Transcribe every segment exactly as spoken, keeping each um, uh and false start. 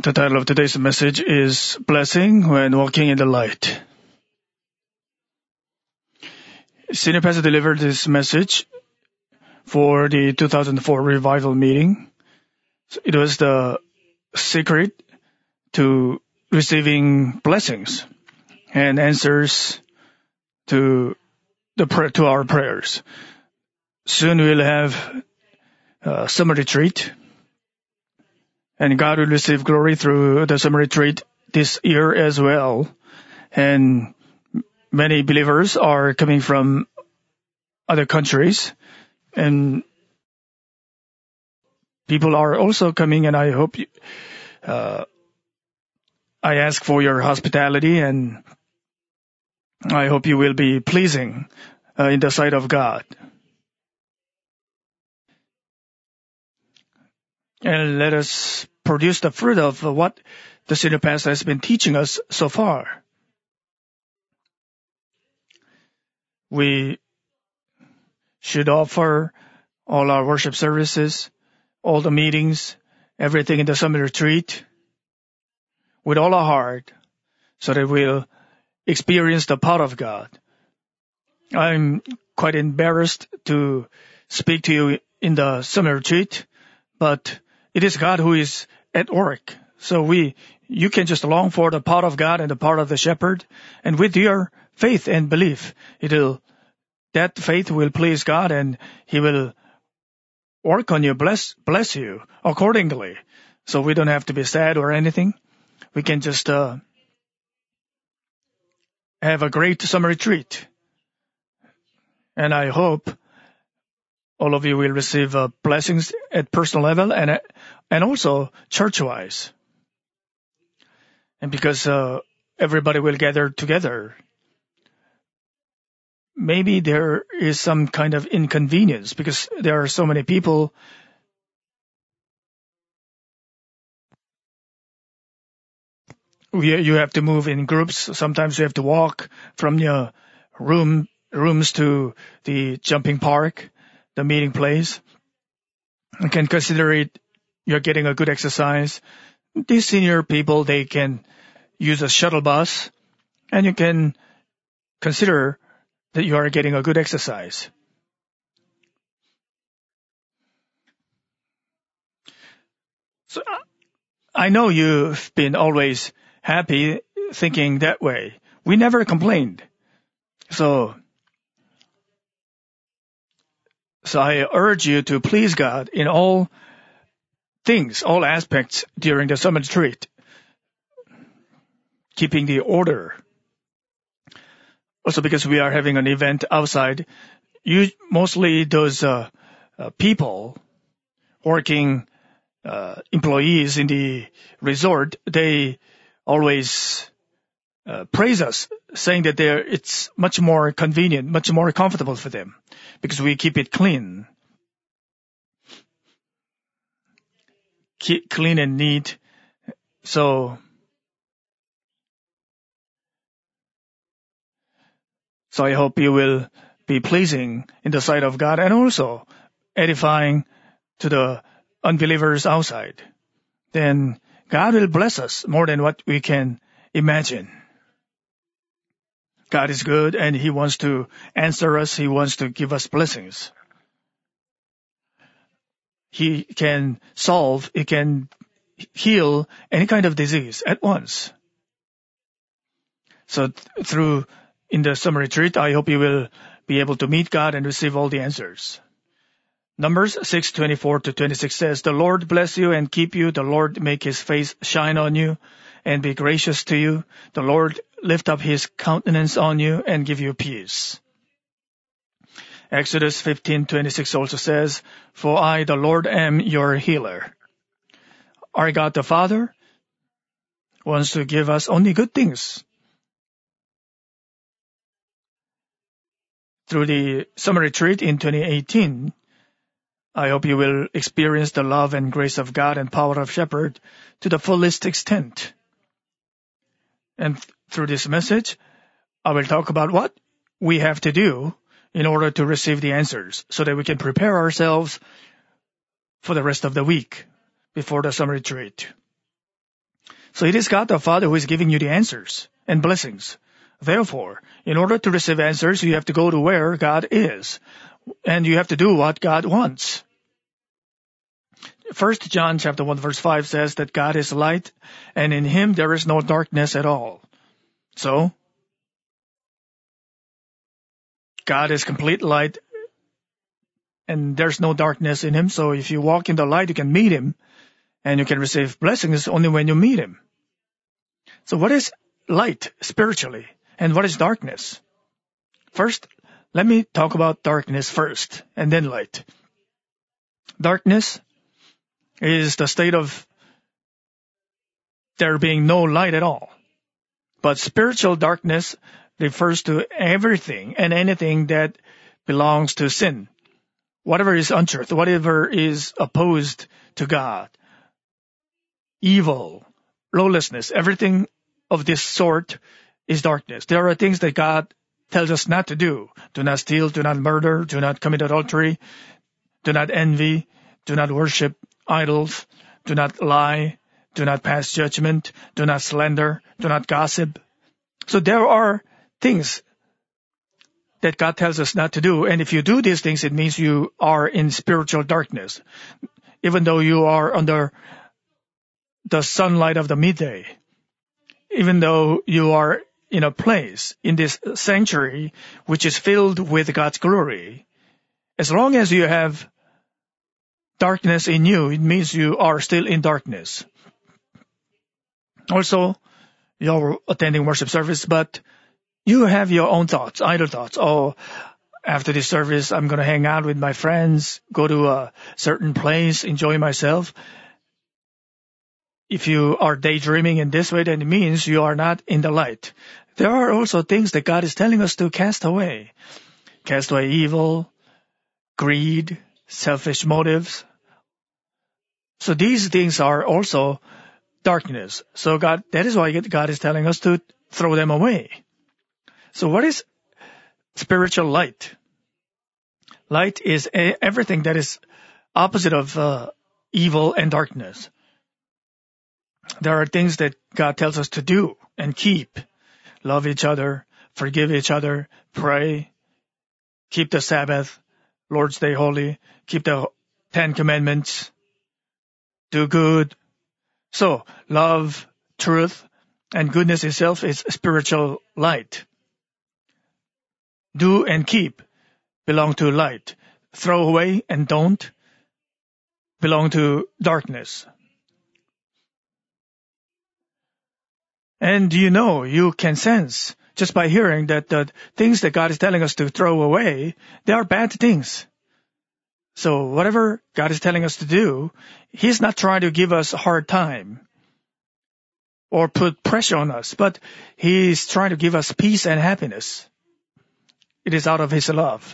The title of today's message is Blessing When Walking in the Light. Senior Pastor delivered this message for the two thousand four revival meeting. It was the secret to receiving blessings and answers to the to our prayers. Soon we'll have a summer retreat, and God will receive glory through the summer retreat this year as well. And many believers are coming from other countries, and people are also coming, and I hope you, uh, I ask for your hospitality, and I hope you will be pleasing uh, in the sight of God. And let us produce the fruit of what the senior pastor has been teaching us so far. We should offer all our worship services, all the meetings, everything in the summer retreat with all our heart, so that we'll experience the power of God. I'm quite embarrassed to speak to you in the summer retreat, but it is God who is at work. So we, you can just long for the power of God and the power of the shepherd. And with your faith and belief, it'll, that faith will please God, and He will work on you, bless, bless you accordingly. So we don't have to be sad or anything. We can just, uh, have a great summer retreat. And I hope all of you will receive uh, blessings at personal level and and also church-wise. And because uh, everybody will gather together, maybe there is some kind of inconvenience because there are so many people. We, you have to move in groups. Sometimes you have to walk from your room rooms to the jumping park, the meeting place. You can consider it you're getting a good exercise. These senior people, they can use a shuttle bus, and you can consider that you are getting a good exercise. So I know you've been always happy thinking that way. We never complained. So So I urge you to please God in all things, all aspects during the summer retreat, keeping the order. Also, because we are having an event outside, you, mostly those uh, uh, people working, uh, employees in the resort, they always uh, praise us, saying that they're, it's much more convenient, much more comfortable for them, because we keep it clean. Keep clean and neat. So, so I hope you will be pleasing in the sight of God and also edifying to the unbelievers outside. Then God will bless us more than what we can imagine. God is good, and He wants to answer us. He wants to give us blessings. He can solve, He can heal any kind of disease at once. So th- through, in the summer retreat, I hope you will be able to meet God and receive all the answers. Numbers six twenty-four to twenty-six says, "The Lord bless you and keep you. The Lord make His face shine on you and be gracious to you. The Lord lift up His countenance on you and give you peace." Exodus fifteen twenty-six also says, "For I, the Lord, am your healer." Our God the Father wants to give us only good things. Through the summer retreat in twenty eighteen, I hope you will experience the love and grace of God and power of Shepherd to the fullest extent. And th- through this message, I will talk about what we have to do in order to receive the answers so that we can prepare ourselves for the rest of the week before the summer retreat. So it is God the Father who is giving you the answers and blessings. Therefore, in order to receive answers, you have to go to where God is. And you have to do what God wants. First John chapter one verse five says that God is light, and in him there is no darkness at all. So, God is complete light, and there's no darkness in him. So if you walk in the light, you can meet him, and you can receive blessings only when you meet him. So what is light spiritually, and what is darkness? First, let me talk about darkness first, and then light. Darkness is the state of there being no light at all. But spiritual darkness refers to everything and anything that belongs to sin. Whatever is untruth, whatever is opposed to God, evil, lawlessness, everything of this sort is darkness. There are things that God tells us not to do. Do not steal, do not murder, do not commit adultery, do not envy, do not worship idols, do not lie, do not pass judgment, do not slander, do not gossip. So there are things that God tells us not to do. And if you do these things, it means you are in spiritual darkness. Even though you are under the sunlight of the midday, even though you are in a place, in this sanctuary, which is filled with God's glory, as long as you have darkness in you, it means you are still in darkness. Also, you're attending worship service, but you have your own thoughts, idle thoughts. Oh, after this service, I'm going to hang out with my friends, go to a certain place, enjoy myself. If you are daydreaming in this way, then it means you are not in the light. There are also things that God is telling us to cast away. Cast away evil, greed, selfish motives. So these things are also darkness. So God, that is why God is telling us to throw them away. So what is spiritual light? Light is a, everything that is opposite of uh, evil and darkness. There are things that God tells us to do and keep. Love each other, forgive each other, pray, keep the Sabbath, Lord's Day holy, keep the Ten Commandments, do good. So, love, truth, and goodness itself is spiritual light. Do and keep belong to light. Throw away and don't belong to darkness. And you know, you can sense just by hearing that the things that God is telling us to throw away, they are bad things. So whatever God is telling us to do, He's not trying to give us a hard time or put pressure on us, but He's trying to give us peace and happiness. It is out of His love.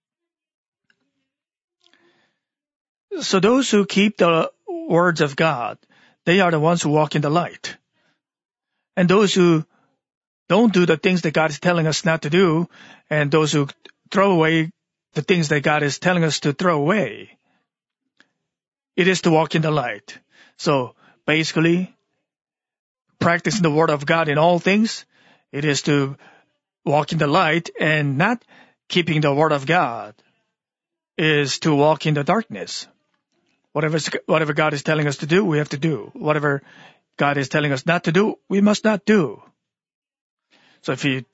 So those who keep the words of God, they are the ones who walk in the light. And those who don't do the things that God is telling us not to do, and those who throw away the things that God is telling us to throw away, it is to walk in the light. So basically, practicing the Word of God in all things, it is to walk in the light, and not keeping the Word of God is to walk in the darkness. Whatever, whatever God is telling us to do, we have to do. Whatever God is telling us not to do, we must not do. So if you,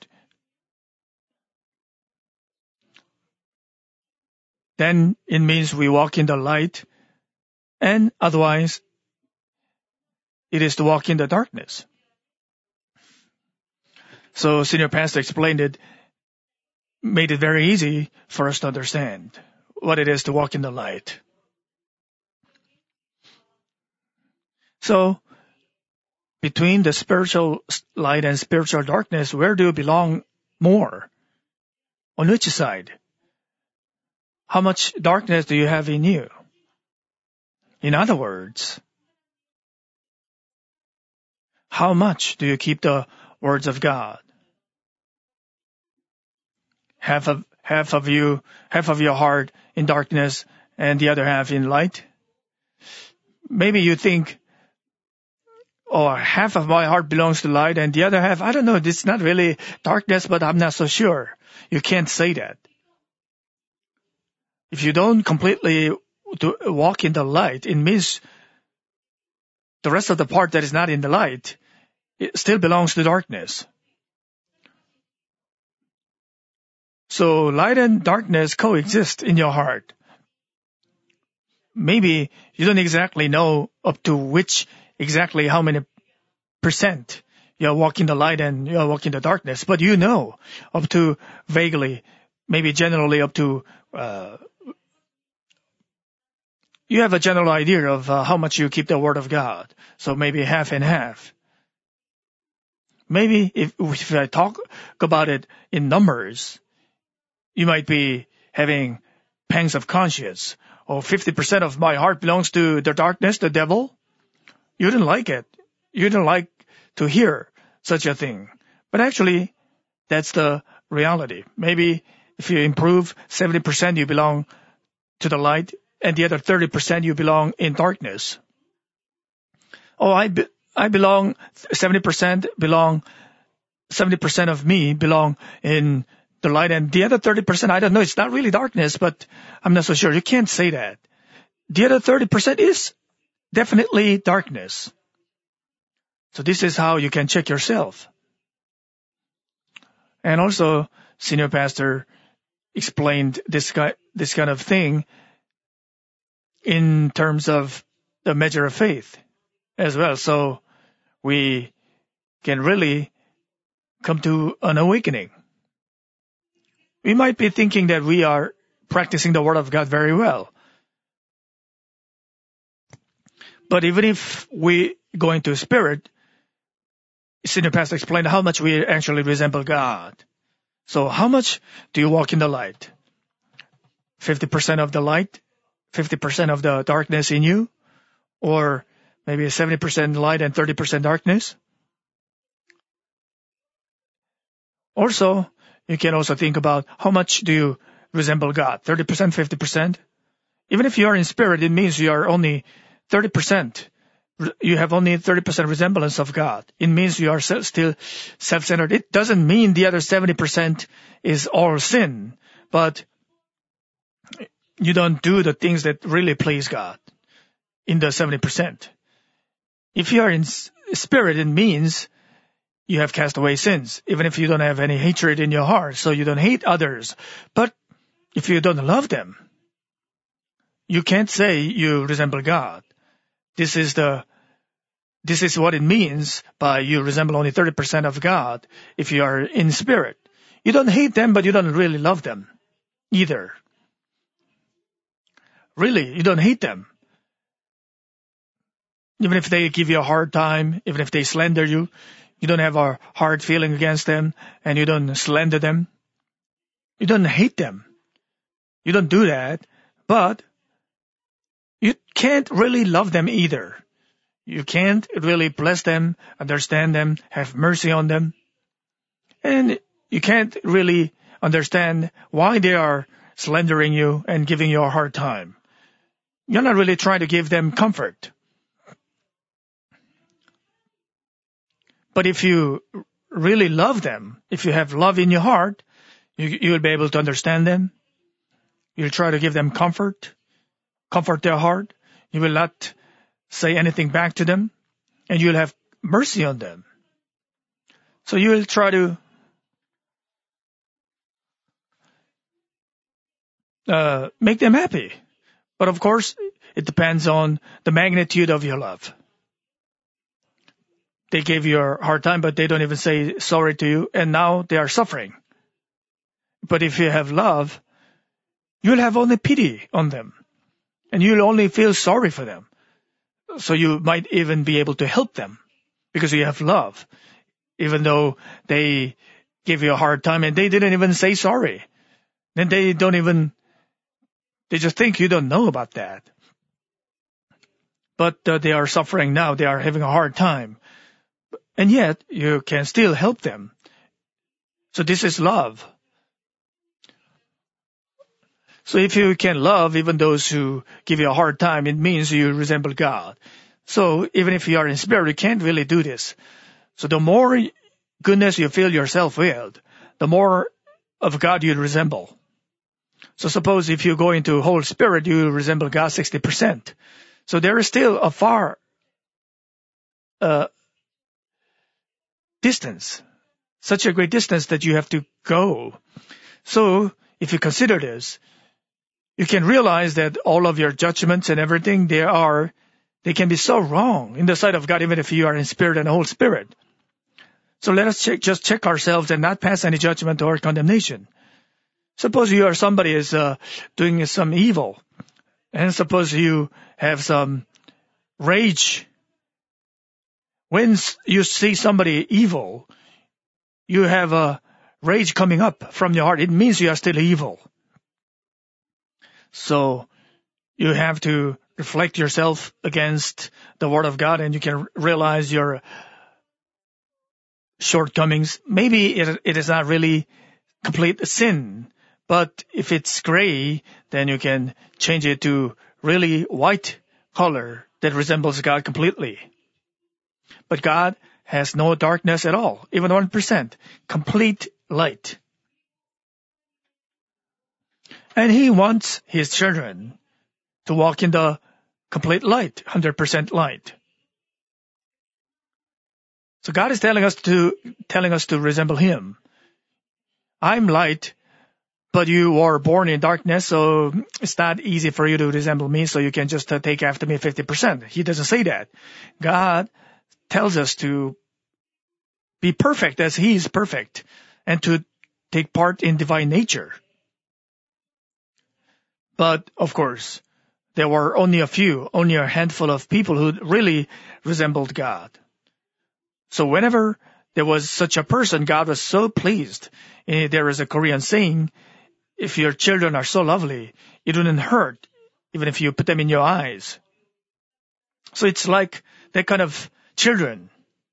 then it means we walk in the light, and otherwise it is to walk in the darkness. So Senior Pastor explained it, made it very easy for us to understand what it is to walk in the light. So, between the spiritual light and spiritual darkness, where do you belong more? On which side? How much darkness do you have in you? In other words, how much do you keep the words of God? Half of, half of you, half of your heart in darkness and the other half in light? Maybe you think, or half of my heart belongs to light and the other half, I don't know, it's not really darkness, but I'm not so sure. You can't say that. If you don't completely do, walk in the light, it means the rest of the part that is not in the light, it still belongs to darkness. So light and darkness coexist in your heart. Maybe you don't exactly know up to which exactly how many percent you are walking the light and you are walking the darkness, but you know up to vaguely, maybe generally up to, uh, you have a general idea of uh, how much you keep the Word of God. So maybe half and half. Maybe if, if I talk about it in numbers, you might be having pangs of conscience. Oh, fifty percent of my heart belongs to the darkness, the devil. You didn't like it. You didn't like to hear such a thing. But actually, that's the reality. Maybe if you improve seventy percent, you belong to the light, and the other thirty percent you belong in darkness. Oh, I, be, I belong, seventy percent belong, seventy percent of me belong in the light, and the other thirty percent, I don't know, it's not really darkness, but I'm not so sure. You can't say that. The other thirty percent is definitely darkness. So this is how you can check yourself. And also, Senior Pastor explained this, guy, this kind of thing in terms of the measure of faith as well. So we can really come to an awakening. We might be thinking that we are practicing the Word of God very well. But even if we go into spirit, Senior Pastor explained how much we actually resemble God. So how much do you walk in the light? fifty percent of the light? fifty percent of the darkness in you? Or maybe seventy percent light and thirty percent darkness? Also, you can also think about how much do you resemble God? thirty percent, fifty percent? Even if you are in spirit, it means you are only thirty percent. You have only thirty percent resemblance of God. It means you are still self-centered. It doesn't mean the other seventy percent is all sin, but you don't do the things that really please God in the seventy percent. If you are in spirit, it means you have cast away sins, even if you don't have any hatred in your heart, so you don't hate others. But if you don't love them, you can't say you resemble God. This is the, this is what it means by you resemble only thirty percent of God if you are in spirit. You don't hate them, but you don't really love them either. Really, you don't hate them. Even if they give you a hard time, even if they slander you, you don't have a hard feeling against them, and you don't slander them. You don't hate them. You don't do that, but you can't really love them either. You can't really bless them, understand them, have mercy on them. And you can't really understand why they are slandering you and giving you a hard time. You're not really trying to give them comfort. But if you really love them, if you have love in your heart, you, you will be able to understand them. You'll try to give them comfort, comfort their heart. You will not say anything back to them, and you'll have mercy on them. So you will try to uh, make them happy. But of course, it depends on the magnitude of your love. They gave you a hard time, but they don't even say sorry to you, and now they are suffering. But if you have love, you'll have only pity on them, and you'll only feel sorry for them. So you might even be able to help them because you have love, even though they gave you a hard time and they didn't even say sorry. Then they don't even, they just think you don't know about that. But uh, they are suffering now. They are having a hard time. And yet, you can still help them. So this is love. So if you can love even those who give you a hard time, it means you resemble God. So even if you are in spirit, you can't really do this. So the more goodness you fill yourself with, the more of God you resemble. So suppose if you go into Holy Spirit, you resemble God sixty percent. So there is still a far uh, distance, such a great distance that you have to go. So if you consider this, you can realize that all of your judgments and everything, they are, they can be so wrong in the sight of God, even if you are in spirit and Holy Spirit. So let us check, just check ourselves and not pass any judgment or condemnation. Suppose you or somebody is uh, doing some evil, and suppose you have some rage. When you see somebody evil, you have a rage coming up from your heart. It means you are still evil. So you have to reflect yourself against the Word of God, and you can realize your shortcomings. Maybe it, it is not really complete sin, but if it's gray, then you can change it to really white color that resembles God completely. But God has no darkness at all, even one percent, complete light. And He wants His children to walk in the complete light, one hundred percent light. So God is telling us to, telling us to resemble Him. I'm light, but you were born in darkness, so it's not easy for you to resemble me, so you can just uh, take after me fifty percent. He doesn't say that. God tells us to be perfect as He is perfect, and to take part in divine nature. But, of course, there were only a few, only a handful of people who really resembled God. So whenever there was such a person, God was so pleased. There is a Korean saying, if your children are so lovely, it wouldn't hurt, even if you put them in your eyes. So it's like that kind of children.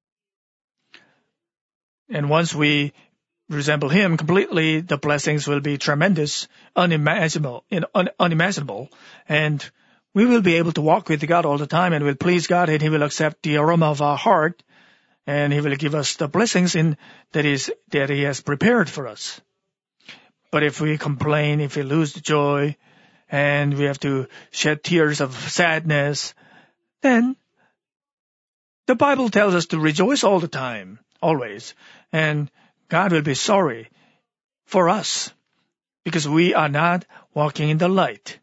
And once we resemble Him completely, the blessings will be tremendous, unimaginable, un- unimaginable, and we will be able to walk with God all the time, and will please God, and He will accept the aroma of our heart, and He will give us the blessings in that is that He has prepared for us. But if we complain, if we lose the joy, and we have to shed tears of sadness, then the Bible tells us to rejoice all the time, always. And God will be sorry for us because we are not walking in the light.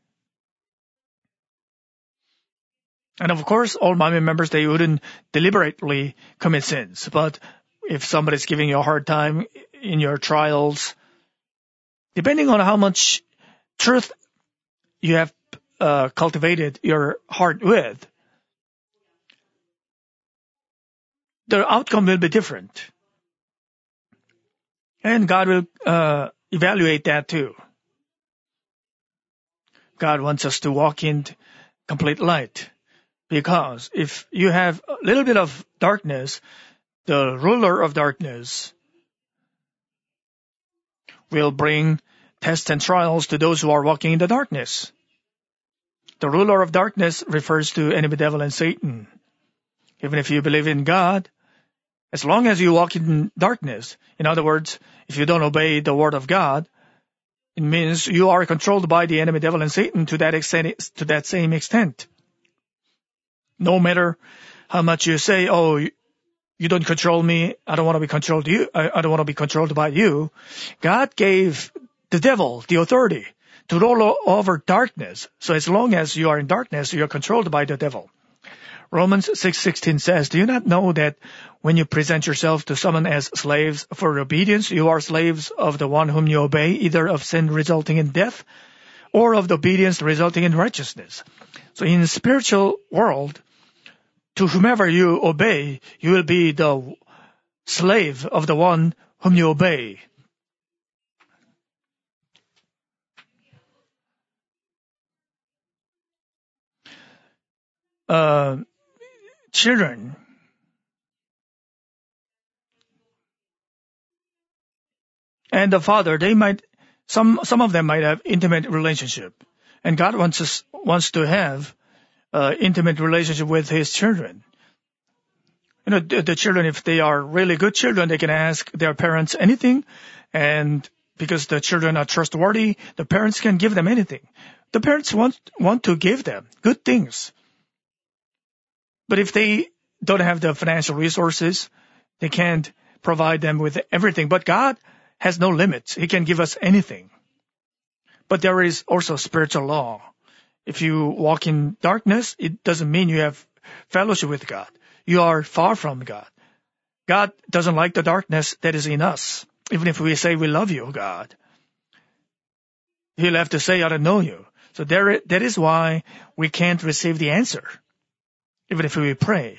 And of course, all Manmin members, they wouldn't deliberately commit sins. But if somebody's giving you a hard time in your trials, depending on how much truth you have uh, cultivated your heart with, the outcome will be different. And God will uh, evaluate that too. God wants us to walk in complete light. Because if you have a little bit of darkness, the ruler of darkness will bring tests and trials to those who are walking in the darkness. The ruler of darkness refers to enemy devil and Satan. Even if you believe in God, as long as you walk in darkness, in other words, if you don't obey the word of God, it means you are controlled by the enemy devil and Satan to that extent, to that same extent. No matter how much you say, oh, you don't control me, I don't want to be controlled you, I don't want to be controlled by you. God gave the devil the authority to rule over darkness. So as long as you are in darkness, you are controlled by the devil. Romans six sixteen says, do you not know that when you present yourself to someone as slaves for obedience, you are slaves of the one whom you obey, either of sin resulting in death or of the obedience resulting in righteousness? So in the spiritual world, to whomever you obey, you will be the slave of the one whom you obey. Uh, children, and the father, they might, some some of them might have intimate relationship, and God wants us wants to have uh, intimate relationship with his children. You know, the, the children, if they are really good children, they can ask their parents anything. And because the children are trustworthy, the parents can give them anything. The parents want, want to give them good things. But if they don't have the financial resources, they can't provide them with everything. But God has no limits. He can give us anything. But there is also spiritual law. If you walk in darkness, it doesn't mean you have fellowship with God. You are far from God. God doesn't like the darkness that is in us. Even if we say we love you, God, He'll have to say, I don't know you. So there, that is why we can't receive the answer, even if we pray.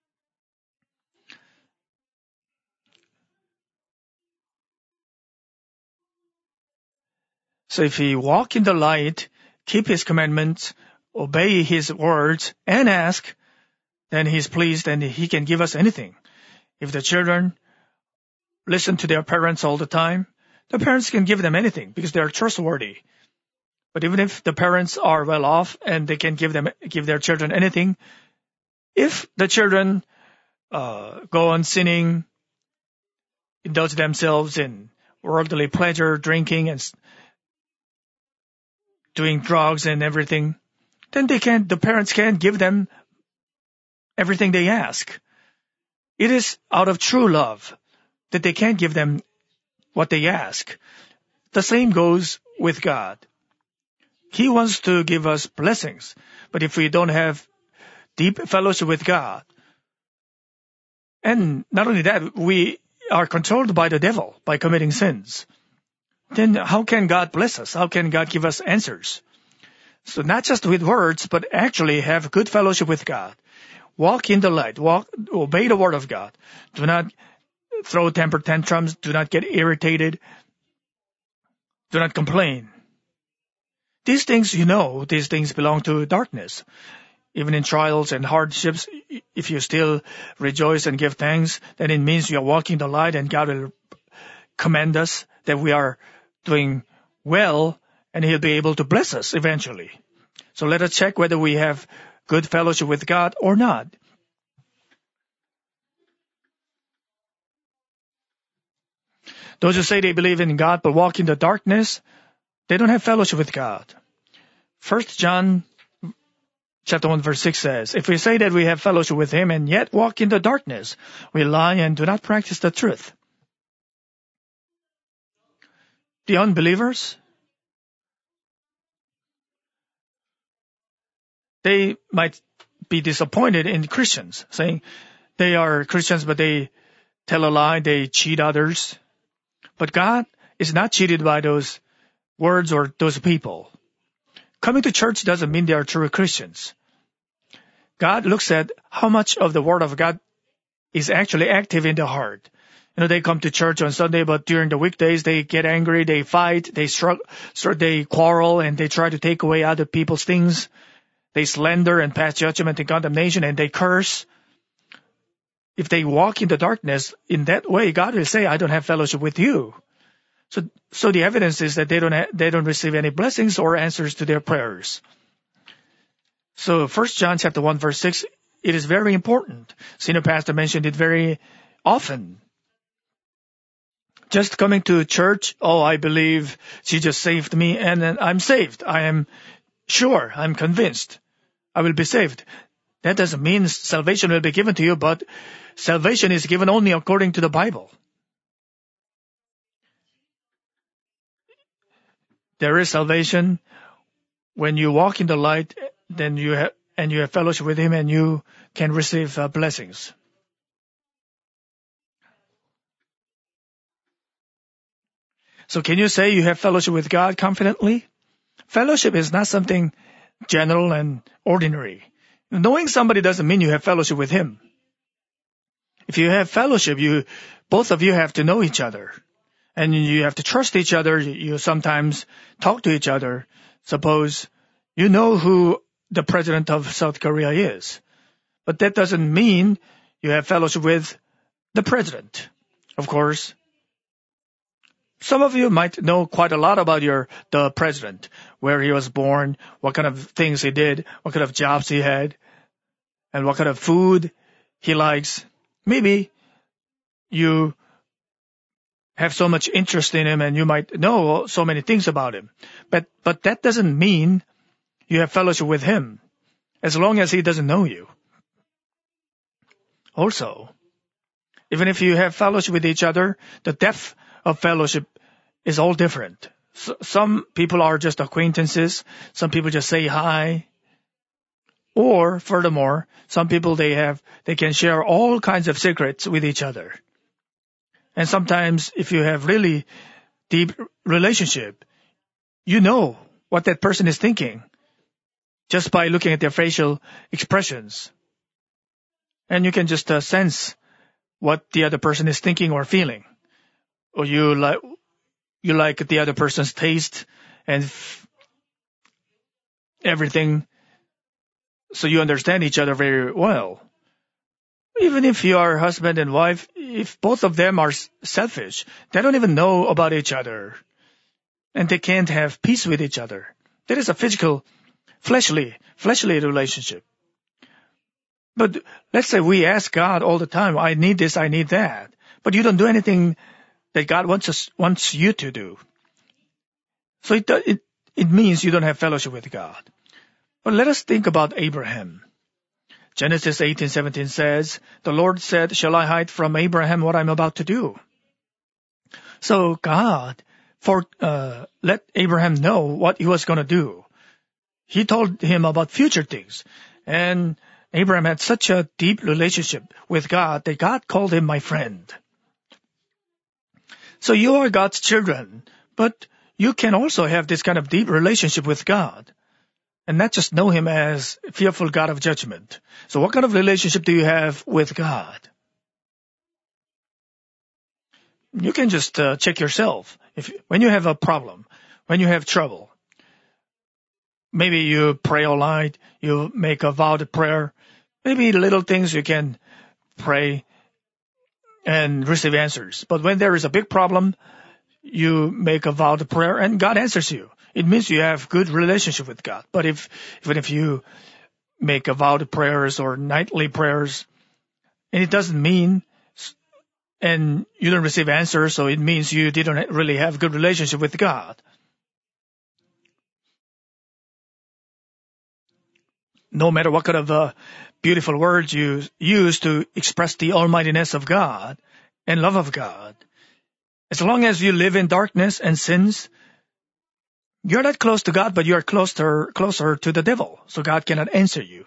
So if we walk in the light, keep His commandments, obey His words, and ask, then He's pleased and He can give us anything. If the children listen to their parents all the time, the parents can give them anything because they are trustworthy. But even if the parents are well off and they can give them give their children anything, if the children uh, go on sinning, indulge themselves in worldly pleasure, drinking and doing drugs and everything, then they can't. The parents can't give them everything they ask. It is out of true love that they can't give them what they ask. The same goes with God. He wants to give us blessings, but if we don't have deep fellowship with God, and not only that, we are controlled by the devil by committing sins, then how can God bless us? How can God give us answers? So not just with words, but actually have good fellowship with God. Walk in the light. Walk, obey the word of God. Do not throw temper tantrums. Do not get irritated. Do not complain. These things, you know, these things belong to darkness. Even in trials and hardships, if you still rejoice and give thanks, then it means you are walking the light and God will commend us that we are doing well and He'll be able to bless us eventually. So let us check whether we have good fellowship with God or not. Those who say they believe in God but walk in the darkness, they don't have fellowship with God. First John chapter one verse six says, if we say that we have fellowship with Him and yet walk in the darkness, we lie and do not practice the truth. The unbelievers, they might be disappointed in Christians, saying they are Christians but they tell a lie, they cheat others. But God is not cheated by those words or those people. Coming to church doesn't mean they are true Christians. God looks at how much of the Word of God is actually active in the heart. You know, they come to church on Sunday, but during the weekdays they get angry, they fight, they struggle, they quarrel, and they try to take away other people's things. They slander and pass judgment and condemnation, and they curse. If they walk in the darkness in that way, God will say, I don't have fellowship with you. So, so the evidence is that they don't, ha- they don't receive any blessings or answers to their prayers. So First John chapter one verse six, it is very important. Senior pastor mentioned it very often. Just coming to church, oh, I believe she just saved me and then I'm saved. I am sure, I'm convinced I will be saved. That doesn't mean salvation will be given to you, but salvation is given only according to the Bible. There is salvation when you walk in the light, then you have, and you have fellowship with Him, and you can receive uh, blessings. So can you say you have fellowship with God confidently? Fellowship is not something general and ordinary. Knowing somebody doesn't mean you have fellowship with Him. If you have fellowship, you, both of you have to know each other. And you have to trust each other. You sometimes talk to each other. Suppose you know who the president of South Korea is. But that doesn't mean you have fellowship with the president. Of course, Some of you might know quite a lot about your the president, where he was born, what kind of things he did, what kind of jobs he had, and what kind of food he likes. Maybe you have so much interest in him and you might know so many things about him. But but that doesn't mean you have fellowship with him, as long as he doesn't know you. Also, even if you have fellowship with each other, the depth of fellowship is all different. So, some people are just acquaintances. Some people just say hi. Or furthermore, some people they have they can share all kinds of secrets with each other. And sometimes if you have really deep relationship, you know what that person is thinking just by looking at their facial expressions. And you can just uh, sense what the other person is thinking or feeling. Or you like you like the other person's taste and f- everything. So you understand each other very well. Even if you are husband and wife, if both of them are selfish, they don't even know about each other. And they can't have peace with each other. That is a physical, fleshly, fleshly relationship. But let's say we ask God all the time, I need this, I need that. But you don't do anything that God wants us, wants you to do. So it, it, it means you don't have fellowship with God. But let us think about Abraham. Genesis eighteen seventeen says, the Lord said, shall I hide from Abraham what I'm about to do? So God for, uh, let Abraham know what he was going to do. He told him about future things. And Abraham had such a deep relationship with God that God called him my friend. So you are God's children, but you can also have this kind of deep relationship with God. And not just know him as fearful God of judgment. So what kind of relationship do you have with God? You can just uh, check yourself. If when you have a problem, when you have trouble, maybe you pray all night, you make a vowed prayer. Maybe little things you can pray and receive answers. But when there is a big problem, you make a vowed prayer and God answers you. It means you have good relationship with God. But if, even if you make a vowed prayers or nightly prayers, and it doesn't mean, and you don't receive answers, so it means you didn't really have good relationship with God. No matter what kind of uh, beautiful words you use to express the almightiness of God and love of God, as long as you live in darkness and sins, you're not close to God, but you're closer, closer to the devil. So God cannot answer you.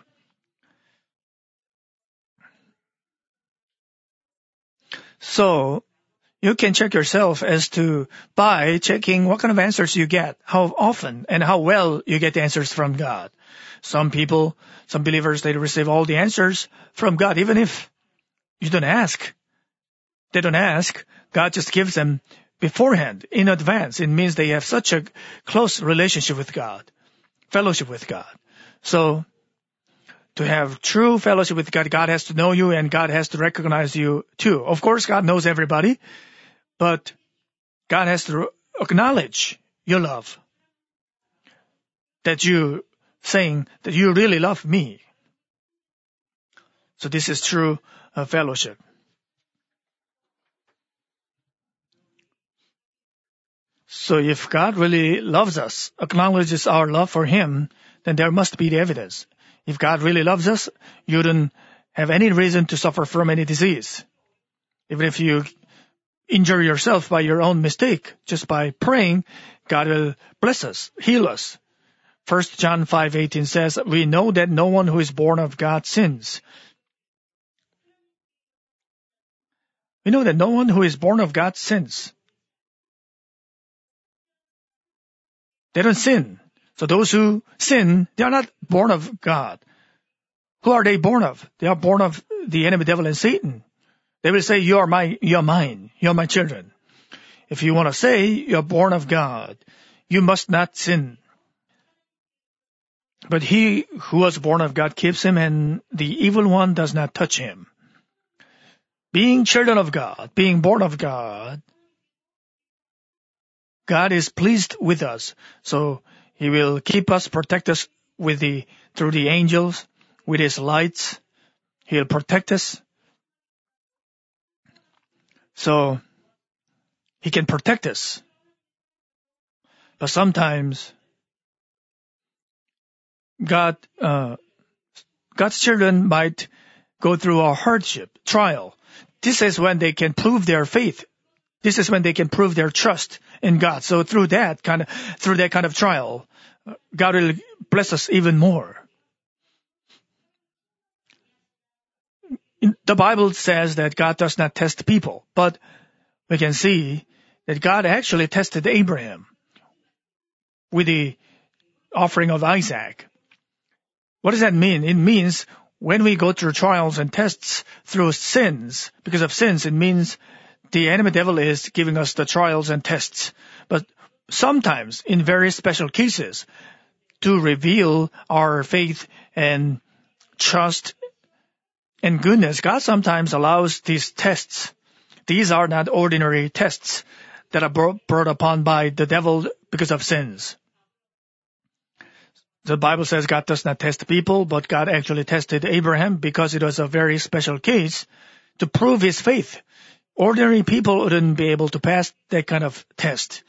So you can check yourself as to by checking what kind of answers you get, how often and how well you get the answers from God. Some people, some believers, they receive all the answers from God, even if you don't ask. They don't ask. God just gives them beforehand, in advance. It means they have such a close relationship with God, fellowship with God. So to have true fellowship with God, God has to know you and God has to recognize you too. Of course, God knows everybody, but God has to acknowledge your love. That you saying that you really love me. So this is true uh, fellowship. So if God really loves us, acknowledges our love for him, then there must be the evidence. If God really loves us, you don't have any reason to suffer from any disease. Even if you injure yourself by your own mistake, just by praying, God will bless us, heal us. First John five eighteen says, we know that no one who is born of God sins. We know that no one who is born of God sins. They don't sin. So those who sin, they are not born of God. Who are they born of? They are born of the enemy devil and Satan. They will say, you are my, you are mine, you are my children. If you want to say you are born of God, you must not sin. But he who was born of God keeps him, and the evil one does not touch him. Being children of God, being born of God, God is pleased with us. So He will keep us, protect us with the, through the angels, with His lights. He'll protect us. So He can protect us. But sometimes God, uh, God's children might go through a hardship, trial. This is when they can prove their faith. This is when they can prove their trust in God. So through that kind of, through that kind of trial, God will bless us even more. The Bible says that God does not test people, but we can see that God actually tested Abraham with the offering of Isaac. What does that mean? It means when we go through trials and tests through sins, because of sins, it means the enemy devil is giving us the trials and tests. But sometimes, in very special cases, to reveal our faith and trust and goodness, God sometimes allows these tests. These are not ordinary tests that are brought, brought upon by the devil because of sins. The Bible says God does not test people, but God actually tested Abraham because it was a very special case to prove his faith. Ordinary people wouldn't be able to pass that kind of test.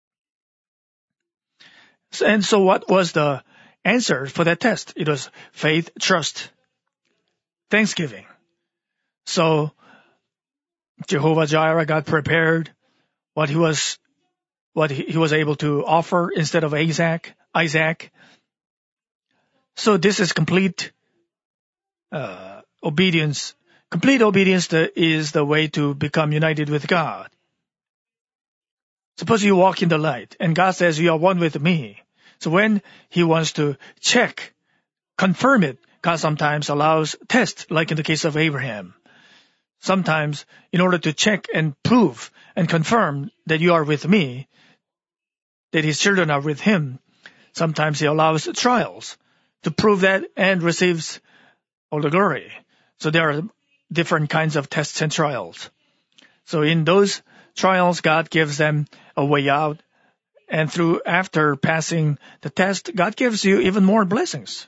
And so what was the answer for that test? It was faith, trust, thanksgiving. So Jehovah Jireh, God prepared what he was, what he was able to offer instead of Isaac, Isaac. So this is complete uh, obedience. Complete obedience is the way to become united with God. Suppose you walk in the light and God says you are one with me. So when he wants to check, confirm it, God sometimes allows tests, like in the case of Abraham. Sometimes in order to check and prove and confirm that you are with me, that his children are with him, sometimes he allows trials to prove that and receives all the glory. So there are different kinds of tests and trials. So in those trials, God gives them a way out. And through, after passing the test, God gives you even more blessings.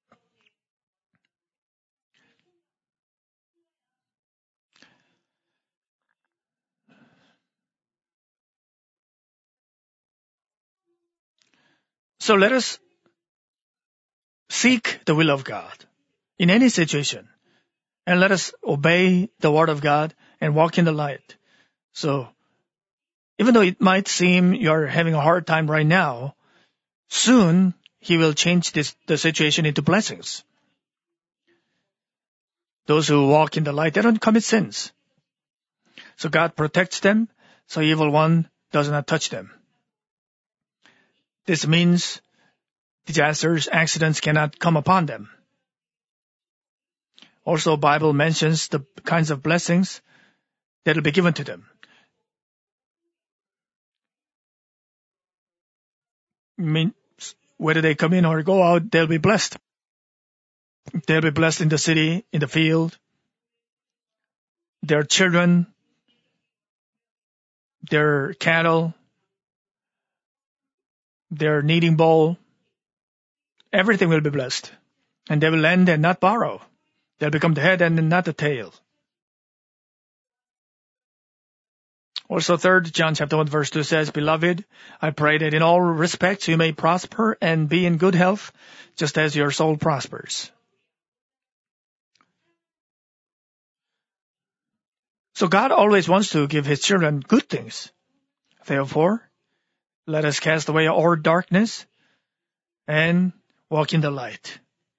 So let us seek the will of God in any situation. And let us obey the word of God and walk in the light. So even though it might seem you're having a hard time right now, soon he will change this, the situation into blessings. Those who walk in the light, they don't commit sins. So God protects them, so evil one does not touch them. This means disasters, accidents cannot come upon them. Also, Bible mentions the kinds of blessings that will be given to them. I mean, whether they come in or go out, they'll be blessed. They'll be blessed in the city, in the field. Their children, their cattle, their kneading bowl, everything will be blessed. And they will lend and not borrow. They'll become the head and not the tail. Also, third John chapter one verse two says, Beloved, I pray that in all respects you may prosper and be in good health, just as your soul prospers. So God always wants to give his children good things. Therefore, let us cast away our darkness and walk in the light.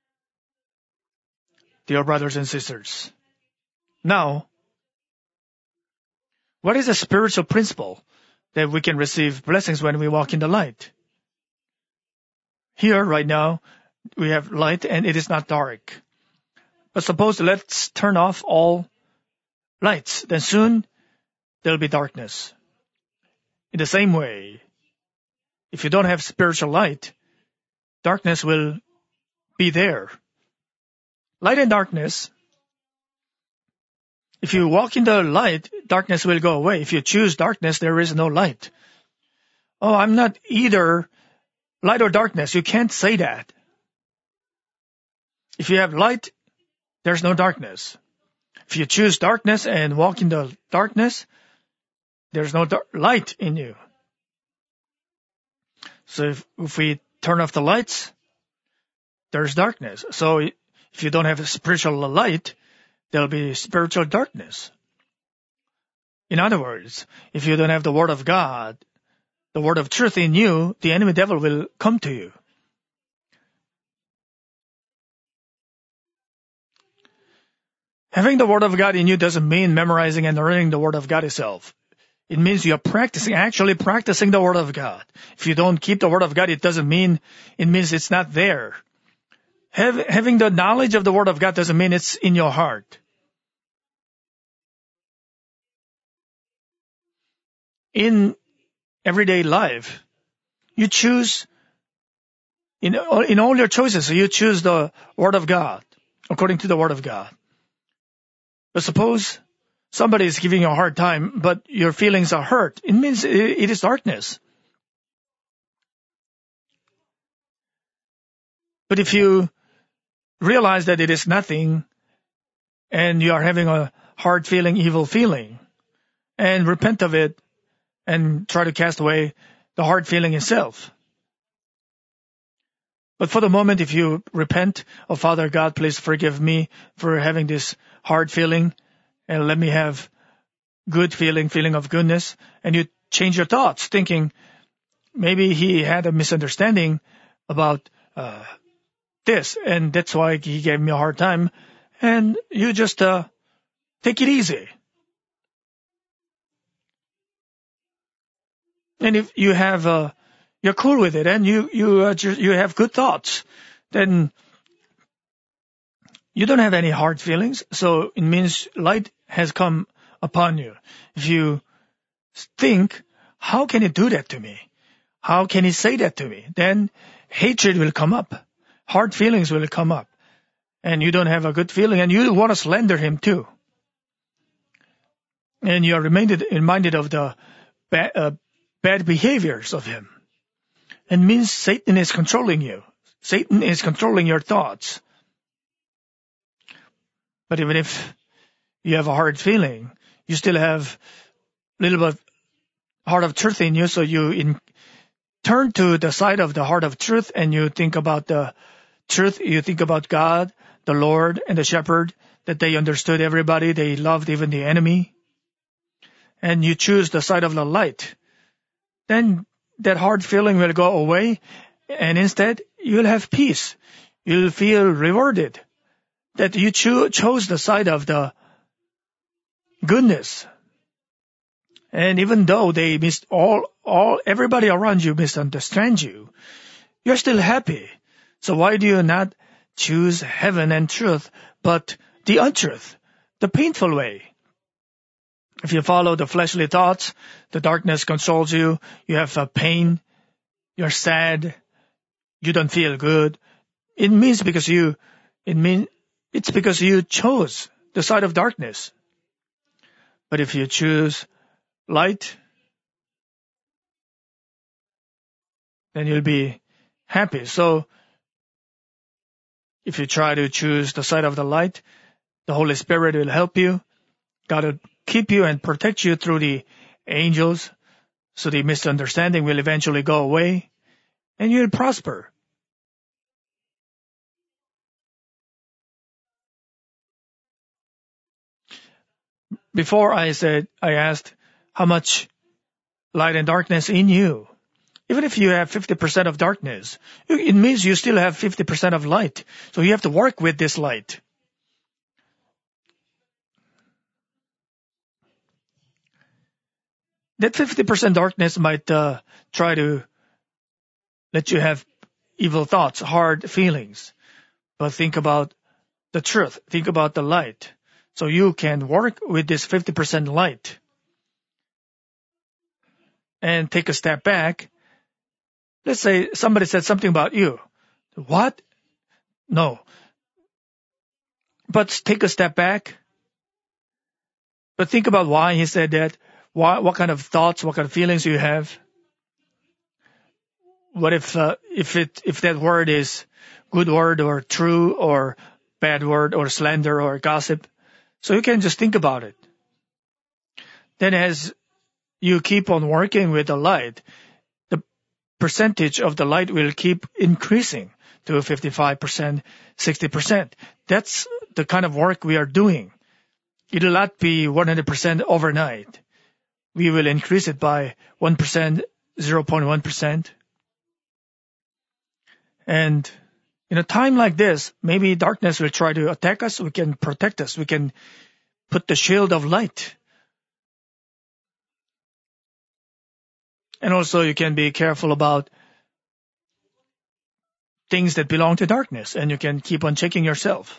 Dear brothers and sisters, now, what is a spiritual principle that we can receive blessings when we walk in the light? Here, right now, we have light and it is not dark. But suppose let's turn off all lights, then soon there'll be darkness. In the same way, if you don't have spiritual light, darkness will be there. Light and darkness. If you walk in the light, darkness will go away. If you choose darkness, there is no light. oh, I'm not either light or darkness. You can't say that. If you have light, there's no darkness. If you choose darkness and walk in the darkness, there's no dar- light in you. So if, if we turn off the lights, there's darkness. So if you don't have a spiritual light, there'll be spiritual darkness. In other words, if you don't have the Word of God, the Word of truth in you, the enemy devil will come to you. Having the Word of God in you doesn't mean memorizing and learning the Word of God itself. It means you're practicing, actually practicing the Word of God. If you don't keep the Word of God, it doesn't mean, it means it's not there. Have, having the knowledge of the Word of God doesn't mean it's in your heart. In everyday life, you choose, in, in all your choices, you choose the Word of God, according to the Word of God. But suppose somebody is giving you a hard time, but your feelings are hurt. It means it is darkness. But if you realize that it is nothing, and you are having a hard feeling, evil feeling, and repent of it, and try to cast away the hard feeling itself. But for the moment, if you repent, oh Father God, please forgive me for having this hard feeling, and let me have good feeling, feeling of goodness, and you change your thoughts, thinking maybe he had a misunderstanding about uh, this, and that's why he gave me a hard time, and you just uh, take it easy. And if you have, uh, you're cool with it, and you you uh, you have good thoughts, then you don't have any hard feelings. So it means light has come upon you. If you think, how can he do that to me? How can he say that to me? Then hatred will come up. Hard feelings will come up. And you don't have a good feeling, and you want to slander him too. And you are reminded, reminded of the bad, uh, bad behaviors of him. It means Satan is controlling you. Satan is controlling your thoughts. But even if you have a hard feeling, you still have a little bit heart of truth in you, so you in, turn to the side of the heart of truth, and you think about the truth. You think about God, the Lord, and the shepherd, that they understood everybody. They loved even the enemy. And you choose the side of the light. Then that hard feeling will go away, and instead you'll have peace. You'll feel rewarded that you cho- chose the side of the goodness. And even though they missed all, all, everybody around you misunderstand you, you're still happy. So why do you not choose heaven and truth, but the untruth, the painful way? If you follow the fleshly thoughts, the darkness controls you, you have a pain, you're sad, you don't feel good. It means because you, it mean, it's because you chose the side of darkness. But if you choose light, then you'll be happy. So if you try to choose the side of the light, the Holy Spirit will help you. God will keep you and protect you through the angels, so the misunderstanding will eventually go away, and you'll prosper. Before I said, I asked how much light and darkness in you. Even if you have fifty percent of darkness, it means you still have fifty percent of light. So you have to work with this light. That fifty percent darkness might uh, try to let you have evil thoughts, hard feelings. But think about the truth. Think about the light. So you can work with this fifty percent light and take a step back. Let's say somebody said something about you. What? No. But take a step back. But think about why he said that. Why, what kind of thoughts, what kind of feelings you have. what if uh, if it if that word is good word or true or bad word or slander or gossip? So you can just think about it. Then as you keep on working with the light, the percentage of the light will keep increasing to fifty-five percent, sixty percent. That's the kind of work we are doing. It will not be one hundred percent overnight. We will increase it by one percent, zero point one percent. And in a time like this, maybe darkness will try to attack us. We can protect us. We can put the shield of light. And also you can be careful about things that belong to darkness, and you can keep on checking yourself.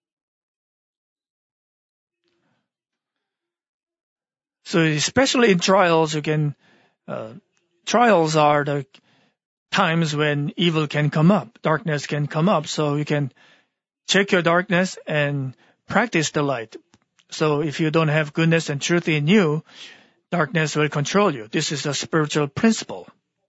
So especially in trials, you can, uh, trials are the times when evil can come up, darkness can come up. So you can check your darkness and practice the light. So if you don't have goodness and truth in you, darkness will control you. This is a spiritual principle.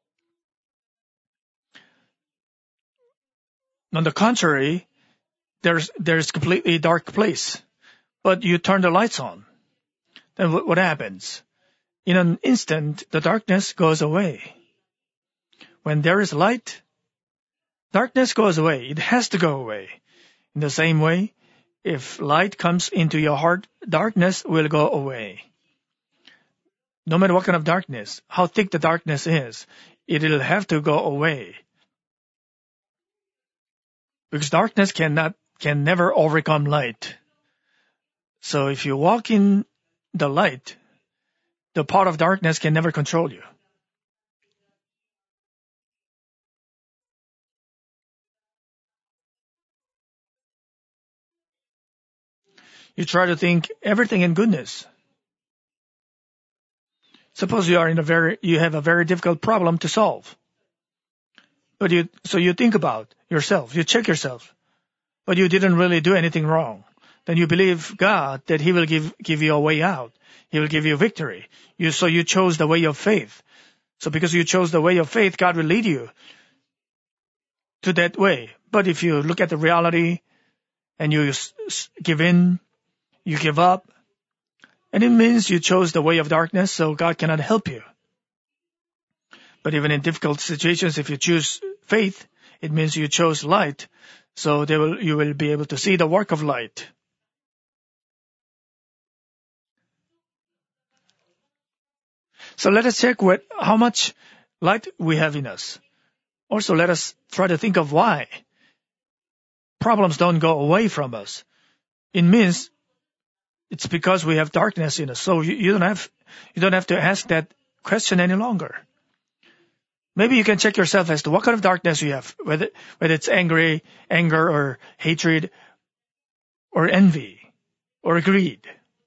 On the contrary, there's there's completely dark place, but you turn the lights on. Then what, what happens? In an instant, the darkness goes away. When there is light, darkness goes away. It has to go away. In the same way, if light comes into your heart, darkness will go away. No matter what kind of darkness, how thick the darkness is, it will have to go away. Because darkness cannot, can never overcome light. So if you walk in the light, the part of darkness can never control you. You try to think everything in goodness. Suppose you are in a very, you have a very difficult problem to solve. But you, so you think about yourself, you check yourself, but you didn't really do anything wrong. Then you believe God that He will give, give you a way out. He will give you victory. You, so you chose the way of faith. So because you chose the way of faith, God will lead you to that way. But if you look at the reality and you s- s- give in, you give up, and it means you chose the way of darkness, so God cannot help you. But even in difficult situations, if you choose faith, it means you chose light, so they will, you will be able to see the work of light. So let us check what, how much light we have in us. Also, let us try to think of why problems don't go away from us. It means it's because we have darkness in us. So you, you don't have you don't have to ask that question any longer. Maybe you can check yourself as to what kind of darkness you have, whether whether it's angry, anger, or hatred, or envy, or greed.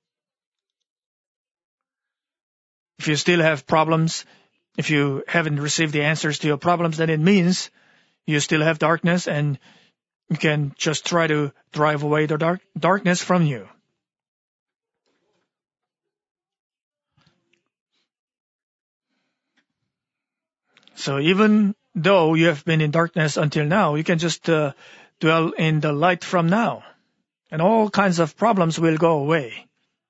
If you still have problems, if you haven't received the answers to your problems, then it means you still have darkness, and you can just try to drive away the dark darkness from you. So even though you have been in darkness until now, you can just uh, dwell in the light from now, and all kinds of problems will go away.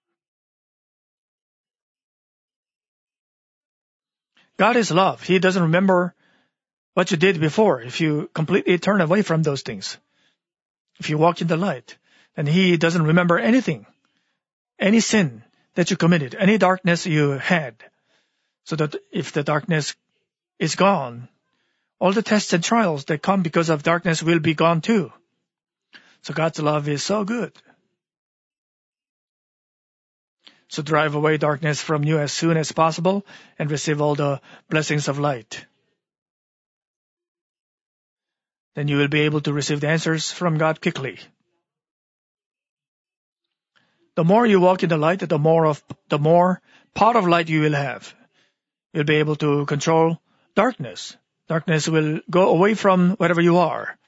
God is love. He doesn't remember what you did before if you completely turn away from those things. If you walk in the light, then He doesn't remember anything, any sin that you committed, any darkness you had. So that if the darkness is gone, all the tests and trials that come because of darkness will be gone too. So God's love is so good. So drive away darkness from you as soon as possible and receive all the blessings of light. Then you will be able to receive the answers from God quickly. The more you walk in the light, the more of the more part of light you will have. You'll be able to control darkness. Darkness will go away from wherever you are.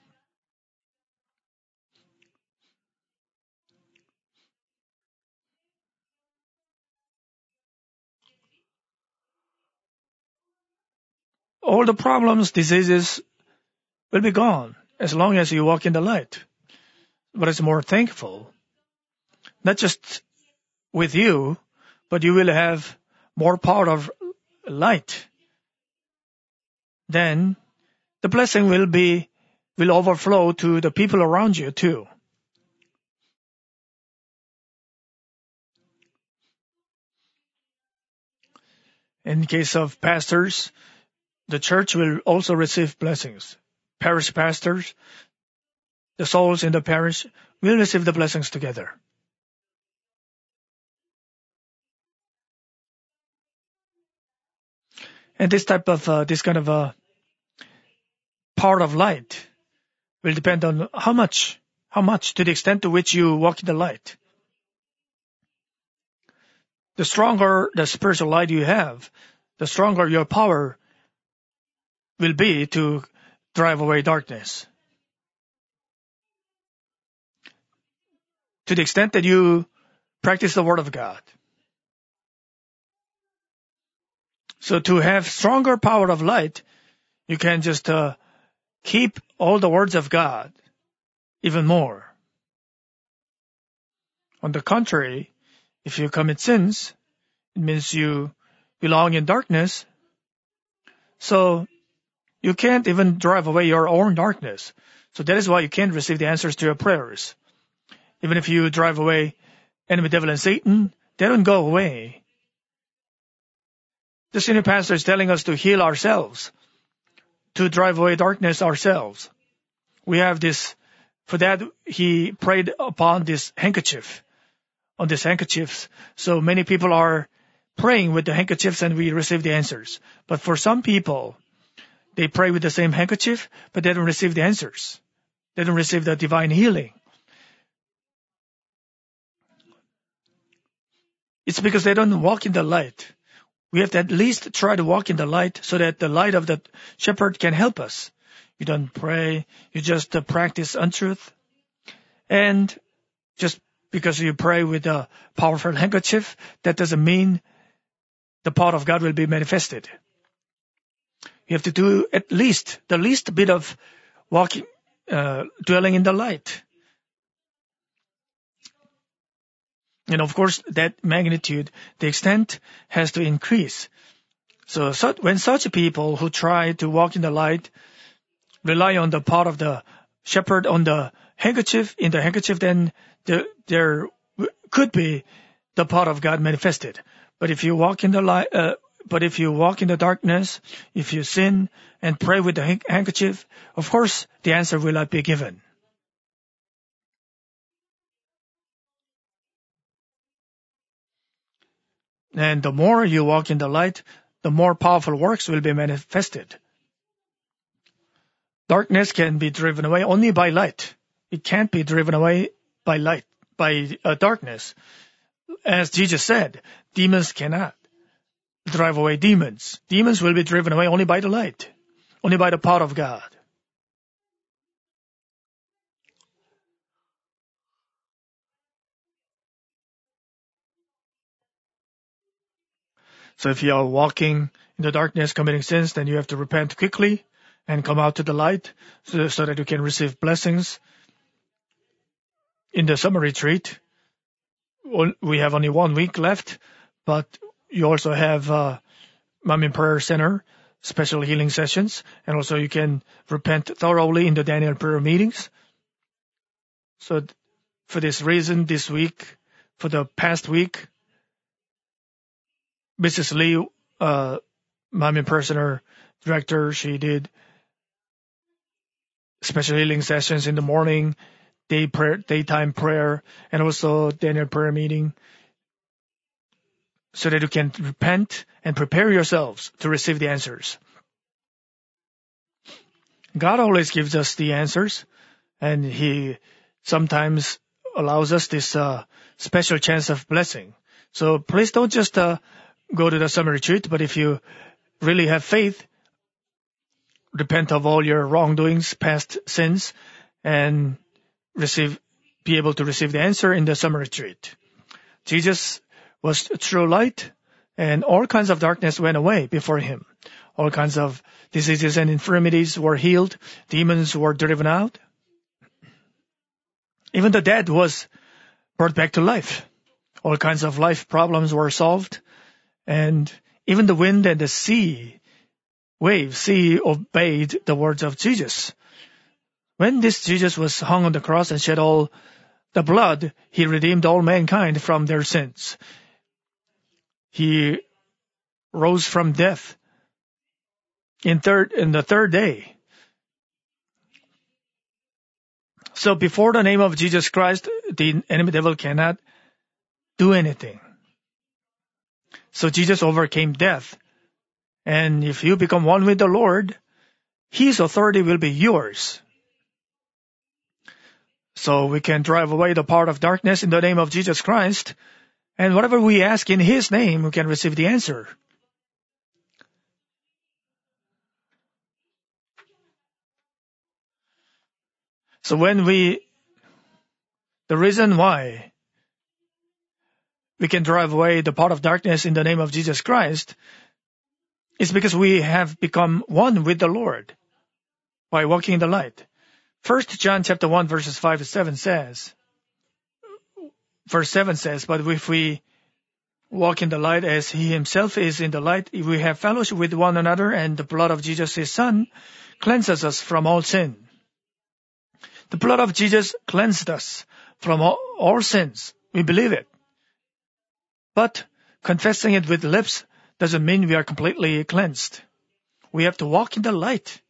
all the problems, diseases will be gone as long as you walk in the light. But it's more thankful, not just with you, but you will have more power of light. Then the blessing will be, will overflow to the people around you too. In case of pastors, the church will also receive blessings. Parish pastors, the souls in the parish will receive the blessings together. And this type of, uh, this kind of uh, power of light will depend on how much, how much, to the extent to which you walk in the light. The stronger the spiritual light you have, the stronger your power will be to drive away darkness. To the extent that you practice the Word of God. So to have stronger power of light, you can just uh, keep all the words of God even more. On the contrary, if you commit sins, it means you belong in darkness. So you can't even drive away your own darkness. So that is why you can't receive the answers to your prayers. Even if you drive away enemy devil and Satan, they don't go away. The senior pastor is telling us to heal ourselves, to drive away darkness ourselves. We have this, for that he prayed upon this handkerchief, on these handkerchiefs. So many people are praying with the handkerchiefs and we receive the answers. But for some people, they pray with the same handkerchief, but they don't receive the answers. They don't receive the divine healing. It's because they don't walk in the light. We have to at least try to walk in the light so that the light of the shepherd can help us. You don't pray, you just uh, practice untruth. And just because you pray with a powerful handkerchief, that doesn't mean the power of God will be manifested. You have to do at least the least bit of walking, uh, dwelling in the light. And of course, that magnitude, the extent has to increase. So, so when such people who try to walk in the light rely on the power of the shepherd on the handkerchief, in the handkerchief, then there, there could be the power of God manifested. But if you walk in the light, uh, but if you walk in the darkness, if you sin and pray with the handkerchief, of course, the answer will not be given. And the more you walk in the light, the more powerful works will be manifested. Darkness can be driven away only by light. It can't be driven away by light, by uh, darkness. As Jesus said, demons cannot drive away demons. Demons will be driven away only by the light, only by the power of God. So if you are walking in the darkness, committing sins, then you have to repent quickly and come out to the light so, so that you can receive blessings. In the summer retreat, we have only one week left, but you also have uh, Manmin Prayer Center, special healing sessions, and also you can repent thoroughly in the Daniel prayer meetings. So for this reason, this week, for the past week, Missus Lee, uh, Manmin Prayer Center director, she did special healing sessions in the morning, day prayer, daytime prayer, and also Daniel prayer meeting, so that you can repent and prepare yourselves to receive the answers. God always gives us the answers, and He sometimes allows us this uh, special chance of blessing. So please don't just uh, go to the summer retreat, but if you really have faith, repent of all your wrongdoings, past sins, and receive, be able to receive the answer in the summer retreat. Jesus was true light, and all kinds of darkness went away before Him. All kinds of diseases and infirmities were healed. Demons were driven out. Even the dead was brought back to life. All kinds of life problems were solved. And even the wind and the sea, waves, sea obeyed the words of Jesus. When this Jesus was hung on the cross and shed all the blood, he redeemed all mankind from their sins. He rose from death in third in the third day. So before the name of Jesus Christ, the enemy devil cannot do anything. So Jesus overcame death. And if you become one with the Lord, his authority will be yours. So we can drive away the power of darkness in the name of Jesus Christ. And whatever we ask in his name, we can receive the answer. So when we, the reason why we can drive away the power of darkness in the name of Jesus Christ is because we have become one with the Lord by walking in the light. First John chapter one verses five to seven says, verse seven says, but if we walk in the light as he himself is in the light, if we have fellowship with one another, and the blood of Jesus his Son cleanses us from all sin. The blood of Jesus cleansed us from all, all sins. We believe it. But confessing it with lips doesn't mean we are completely cleansed. We have to walk in the light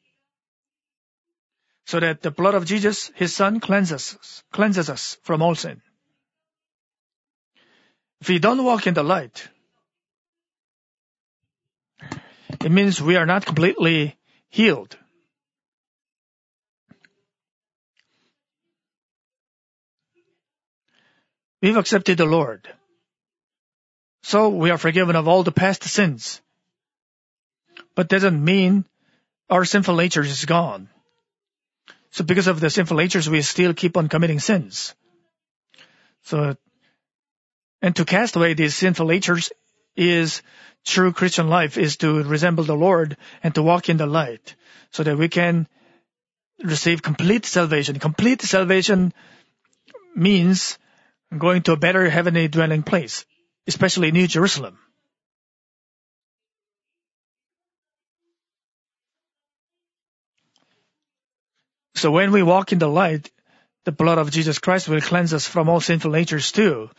so that the blood of Jesus, his Son, cleanses us, cleanses us from all sin. If we don't walk in the light, it means we are not completely healed. We've accepted the Lord. So we are forgiven of all the past sins. But that doesn't mean our sinful nature is gone. So because of the sinful natures, we still keep on committing sins. So, and to cast away these sinful natures is true Christian life, is to resemble the Lord and to walk in the light so that we can receive complete salvation. Complete salvation means going to a better heavenly dwelling place, especially New Jerusalem. So when we walk in the light, the blood of Jesus Christ will cleanse us from all sinful natures too.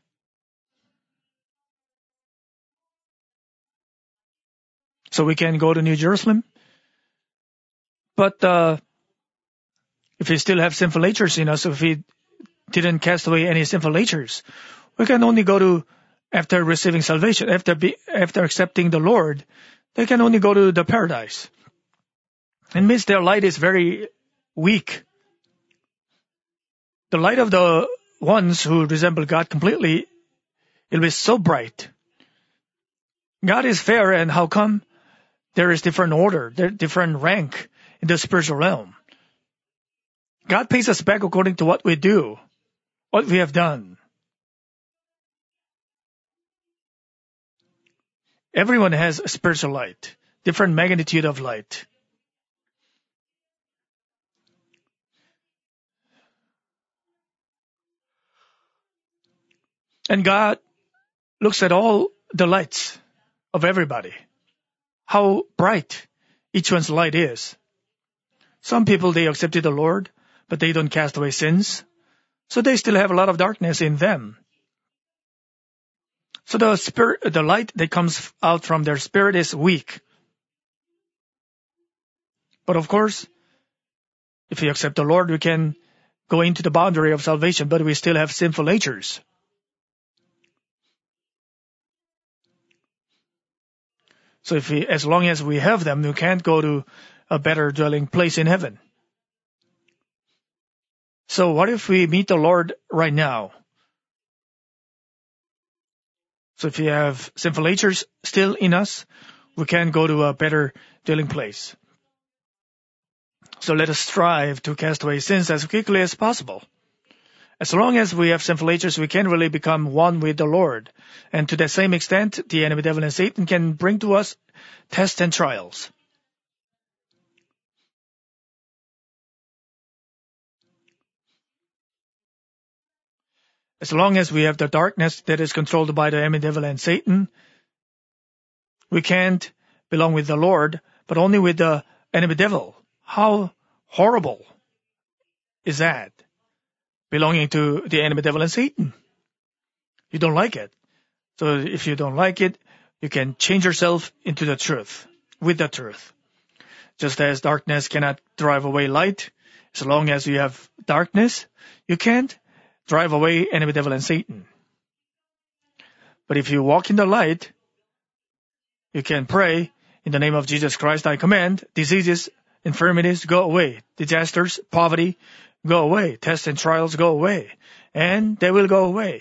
So we can go to New Jerusalem. But uh, if we still have sinful natures in us, if we didn't cast away any sinful natures, we can only go to, after receiving salvation, after be, after accepting the Lord, they can only go to the paradise. It means their light is very weak. The light of the ones who resemble God completely, it will be so bright. God is fair, and how come? There is different order, there different rank in the spiritual realm. God pays us back according to what we do, what we have done. Everyone has a spiritual light, different magnitude of light. And God looks at all the lights of everybody, how bright each one's light is. Some people, they accepted the Lord, but they don't cast away sins, so they still have a lot of darkness in them. So the spirit, the light that comes out from their spirit is weak. But of course, if we accept the Lord, we can go into the boundary of salvation, but we still have sinful natures. So if we, as long as we have them, we can't go to a better dwelling place in heaven. So what if we meet the Lord right now? So if we have sinful natures still in us, we can go to a better dwelling place. So let us strive to cast away sins as quickly as possible. As long as we have sinful natures, we can really become one with the Lord. And to the same extent, the enemy devil and Satan can bring to us tests and trials. As long as we have the darkness that is controlled by the enemy devil and Satan, we can't belong with the Lord, but only with the enemy devil. How horrible is that? Belonging to the enemy devil and Satan. You don't like it. So if you don't like it, you can change yourself into the truth, with the truth. Just as darkness cannot drive away light, as long as you have darkness, you can't drive away enemy devil and Satan. But if you walk in the light, you can pray, in the name of Jesus Christ, I command diseases, infirmities, go away. Disasters, poverty, go away. Tests and trials, go away. And they will go away.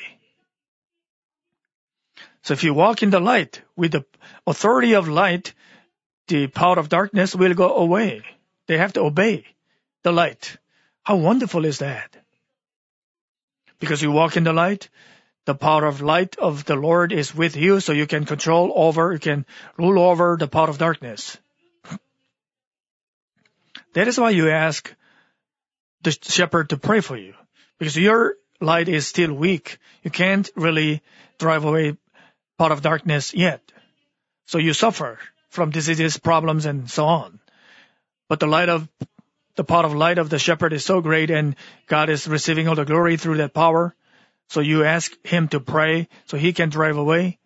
So if you walk in the light, with the authority of light, the power of darkness will go away. They have to obey the light. How wonderful is that? Because you walk in the light, the power of light of the Lord is with you, so you can control over, you can rule over the power of darkness. That is why you ask the shepherd to pray for you. Because your light is still weak. You can't really drive away part of darkness yet. So you suffer from diseases, problems, and so on. But the light of the power of light of the shepherd is so great, and God is receiving all the glory through that power. So you ask him to pray so he can drive away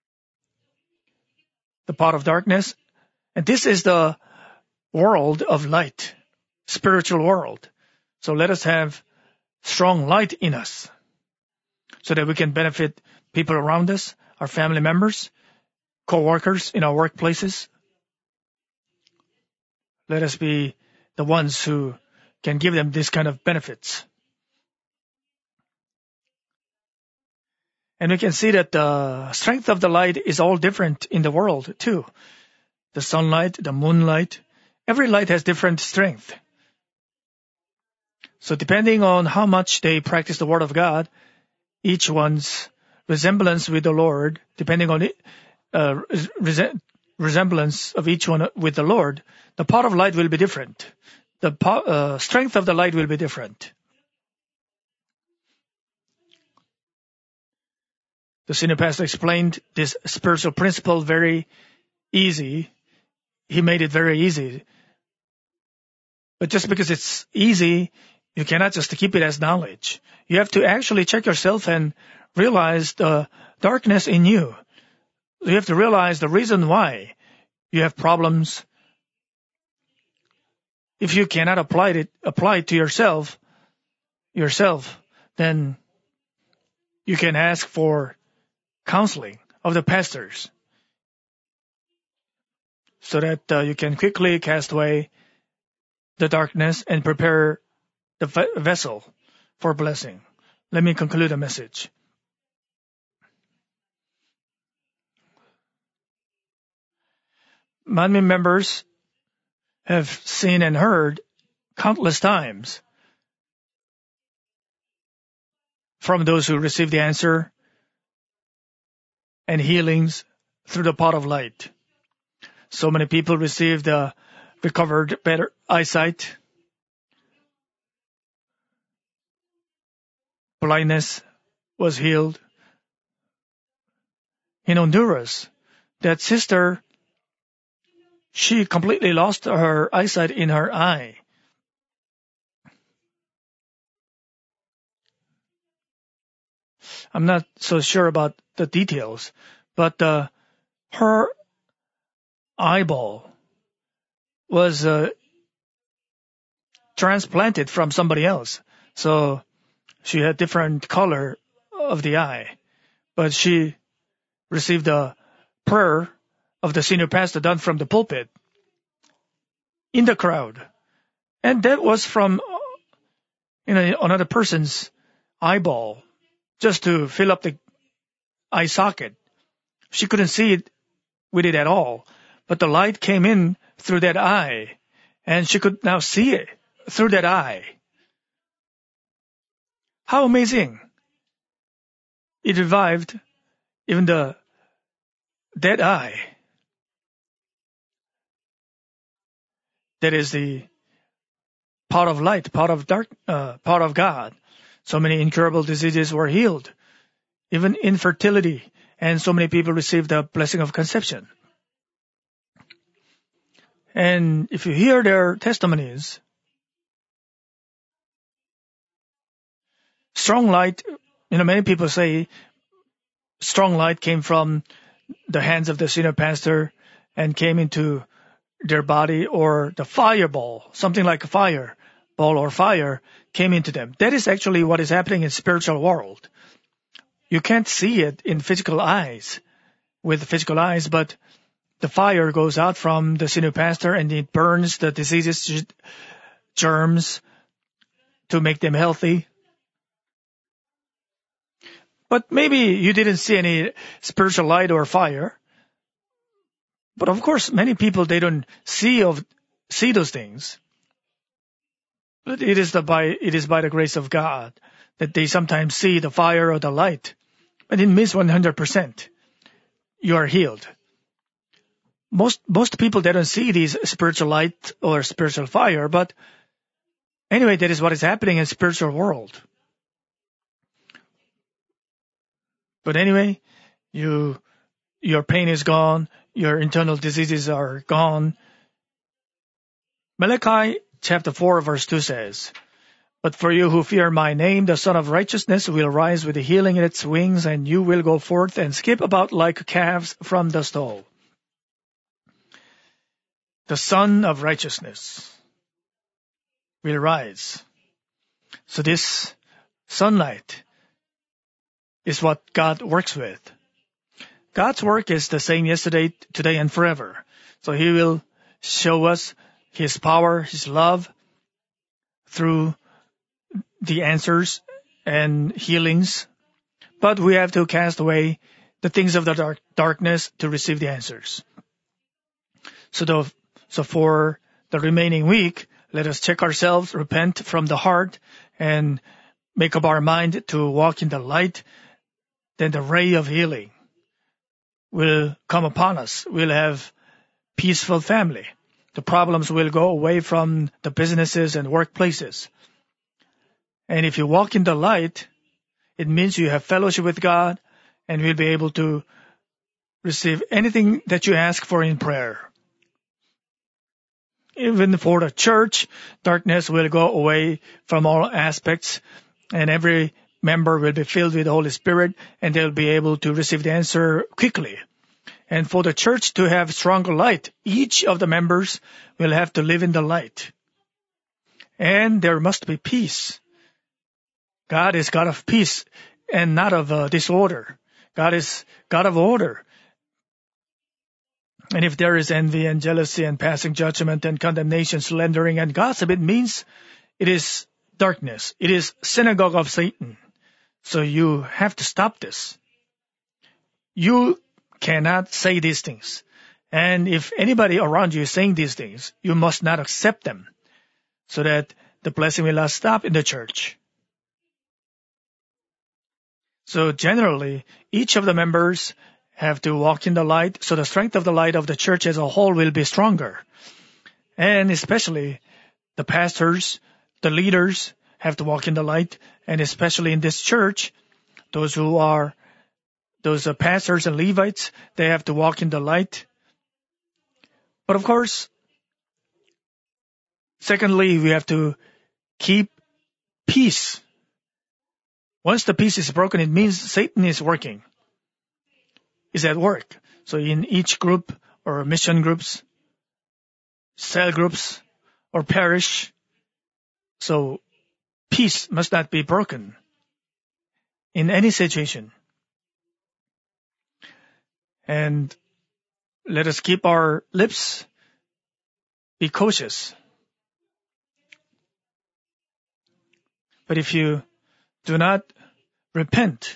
the power of darkness. And this is the world of light, spiritual world. So let us have strong light in us so that we can benefit people around us, our family members, co-workers in our workplaces. Let us be the ones who can give them this kind of benefits. And we can see that the strength of the light is all different in the world too. The sunlight, the moonlight, every light has different strength. So depending on how much they practice the Word of God, each one's resemblance with the Lord, depending on it, uh, res- resemblance of each one with the Lord, the power of light will be different. The po- uh, strength of the light will be different. The senior pastor explained this spiritual principle very easy. He made it very easy. But just because it's easy, you cannot just keep it as knowledge. You have to actually check yourself and realize the darkness in you. You have to realize the reason why you have problems. If you cannot apply it, apply it to yourself, yourself, then you can ask for counseling of the pastors so that uh, you can quickly cast away the darkness and prepare the v- vessel for blessing. Let me conclude the message. Manmin members have seen and heard countless times from those who receive the answer and healings through the power of light. So many people received uh, recovered better eyesight. Blindness was healed. In Honduras, that sister, she completely lost her eyesight in her eye. I'm not so sure about the details, but uh, her eyeball was uh, transplanted from somebody else. So she had different color of the eye. But she received a prayer of the senior pastor done from the pulpit in the crowd. And that was from you know, another person's eyeball, just to fill up the eye socket. She couldn't see it with it at all, but the light came in through that eye, and she could now see it through that eye. How amazing! It revived even the dead eye. that is the part of light, part of dark, uh, part of God. So many incurable diseases were healed, even infertility, and so many people received the blessing of conception. And if you hear their testimonies, strong light, you know, many people say strong light came from the hands of the senior pastor and came into their body, or the fireball, something like a fire ball or fire came into them. That is actually what is happening in spiritual world. You can't see it in physical eyes, with physical eyes, but the fire goes out from the senior pastor and it burns the diseases, germs, to make them healthy. But maybe you didn't see any spiritual light or fire. But of course, many people, they don't see of see those things. But it is the by it is by the grace of God that they sometimes see the fire or the light. But it means one hundred percent you are healed. Most most people, they don't see these spiritual light or spiritual fire. But anyway, that is what is happening in spiritual world. But anyway, you your pain is gone. Your internal diseases are gone. Malachi chapter four verse two says, "But for you who fear my name, the Son of Righteousness will rise with healing in its wings, and you will go forth and skip about like calves from the stall." The Son of Righteousness will rise. So this sunlight is what God works with. God's work is the same yesterday, today, and forever. So He will show us His power, His love through the answers and healings. But we have to cast away the things of the dark, darkness to receive the answers. So, the, so for the remaining week, let us check ourselves, repent from the heart, and make up our mind to walk in the light. Then the ray of healing will come upon us. We'll have peaceful family. The problems will go away from the businesses and workplaces. And if you walk in the light, it means you have fellowship with God, and you'll be able to receive anything that you ask for in prayer. Even for the church, darkness will go away from all aspects, and every member will be filled with the Holy Spirit, and they'll be able to receive the answer quickly. And for the church to have stronger light, each of the members will have to live in the light. And there must be peace. God is God of peace and not of uh, disorder. God is God of order. And if there is envy and jealousy and passing judgment and condemnation, slandering and gossip, it means it is darkness. It is synagogue of Satan. So you have to stop this. You cannot say these things. And if anybody around you is saying these things, you must not accept them, so that the blessing will not stop in the church. So generally, each of the members have to walk in the light, so the strength of the light of the church as a whole will be stronger. And especially the pastors, the leaders have to walk in the light, and especially in this church, those who are, those are pastors and Levites, they have to walk in the light. But of course, secondly, we have to keep peace. Once the peace is broken, it means Satan is working, is at work. So in each group or mission groups, cell groups, or parish, so peace must not be broken in any situation. And let us keep our lips, be cautious. But if you do not repent,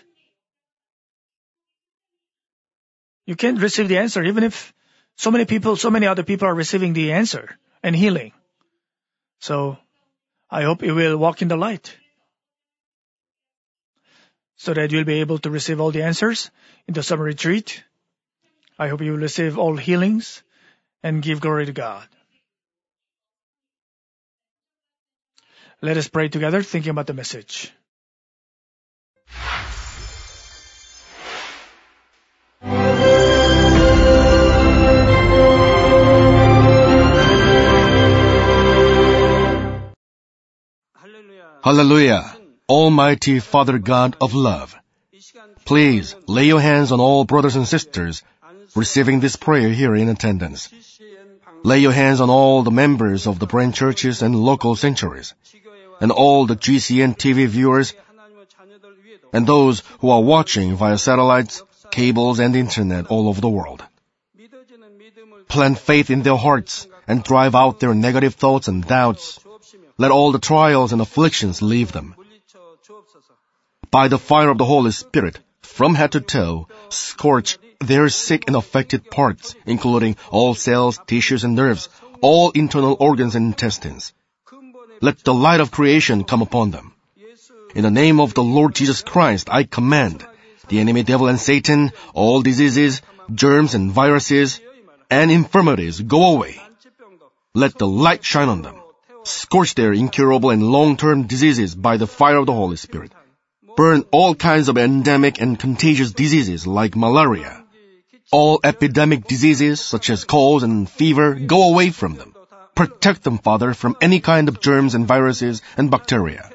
you can't receive the answer, even if so many people, so many other people are receiving the answer and healing. So I hope you will walk in the light, so that you'll be able to receive all the answers in the summer retreat. I hope you will receive all healings and give glory to God. Let us pray together, thinking about the message. Hallelujah, Almighty Father God of love. Please lay your hands on all brothers and sisters receiving this prayer here in attendance. Lay your hands on all the members of the branch churches and local sanctuaries, and all the G C N T V viewers, and those who are watching via satellites, cables, and internet all over the world. Plant faith in their hearts and drive out their negative thoughts and doubts. Let all the trials and afflictions leave them. By the fire of the Holy Spirit, from head to toe, scorch their sick and affected parts, including all cells, tissues, and nerves, all internal organs and intestines. Let the light of creation come upon them. In the name of the Lord Jesus Christ, I command the enemy devil and Satan, all diseases, germs and viruses, and infirmities go away. Let the light shine on them. Scorch their incurable and long-term diseases by the fire of the Holy Spirit. Burn all kinds of endemic and contagious diseases like malaria. All epidemic diseases such as colds and fever, go away from them. Protect them, Father, from any kind of germs and viruses and bacteria.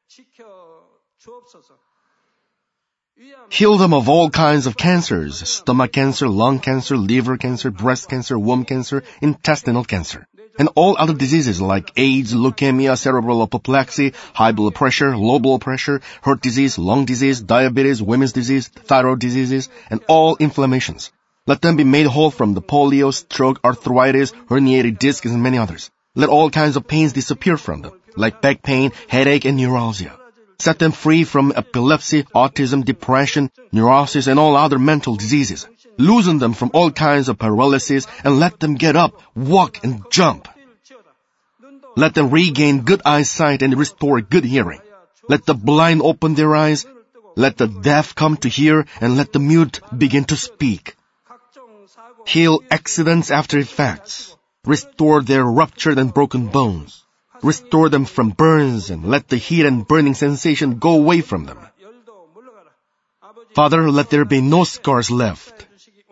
Heal them of all kinds of cancers, stomach cancer, lung cancer, liver cancer, breast cancer, womb cancer, intestinal cancer, and all other diseases like AIDS, leukemia, cerebral apoplexy, high blood pressure, low blood pressure, heart disease, lung disease, diabetes, women's disease, thyroid diseases, and all inflammations. Let them be made whole from the polio, stroke, arthritis, herniated discs, and many others. Let all kinds of pains disappear from them, like back pain, headache, and neuralgia. Set them free from epilepsy, autism, depression, neurosis, and all other mental diseases. Loosen them from all kinds of paralysis and let them get up, walk, and jump. Let them regain good eyesight and restore good hearing. Let the blind open their eyes. Let the deaf come to hear and let the mute begin to speak. Heal accidents after effects. Restore their ruptured and broken bones. Restore them from burns and let the heat and burning sensation go away from them. Father, let there be no scars left.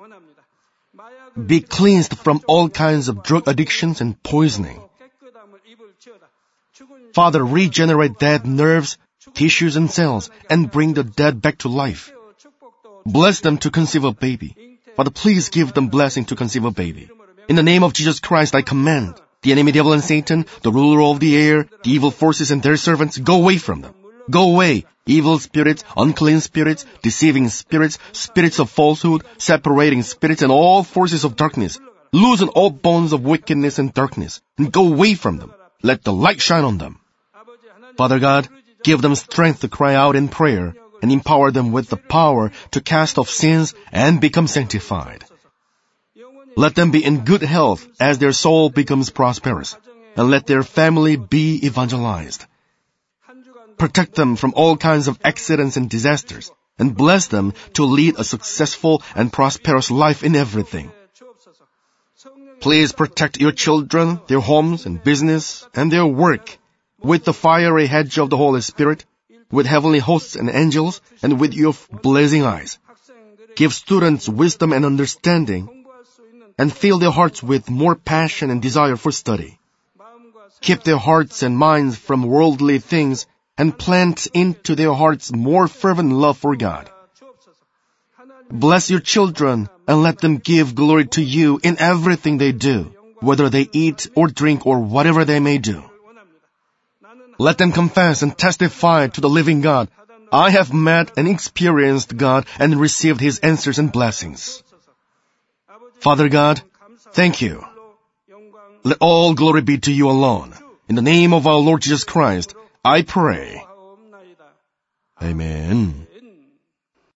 Be cleansed from all kinds of drug addictions and poisoning. Father, regenerate dead nerves, tissues, and cells and bring the dead back to life. Bless them to conceive a baby. Father, please give them blessing to conceive a baby. In the name of Jesus Christ, I command the enemy devil and Satan, the ruler of the air, the evil forces and their servants, go away from them. Go away, evil spirits, unclean spirits, deceiving spirits, spirits of falsehood, separating spirits, and all forces of darkness. Loosen all bonds of wickedness and darkness, and go away from them. Let the light shine on them. Father God, give them strength to cry out in prayer, and empower them with the power to cast off sins and become sanctified. Let them be in good health as their soul becomes prosperous, and let their family be evangelized. Protect them from all kinds of accidents and disasters, and bless them to lead a successful and prosperous life in everything. Please protect your children, their homes and business, and their work with the fiery hedge of the Holy Spirit, with heavenly hosts and angels, and with your blazing eyes. Give students wisdom and understanding, and fill their hearts with more passion and desire for study. Keep their hearts and minds from worldly things and plant into their hearts more fervent love for God. Bless your children and let them give glory to you in everything they do, whether they eat or drink or whatever they may do. Let them confess and testify to the living God, I have met and experienced God and received His answers and blessings. Father God, thank you. Let all glory be to you alone. In the name of our Lord Jesus Christ, I pray. Amen.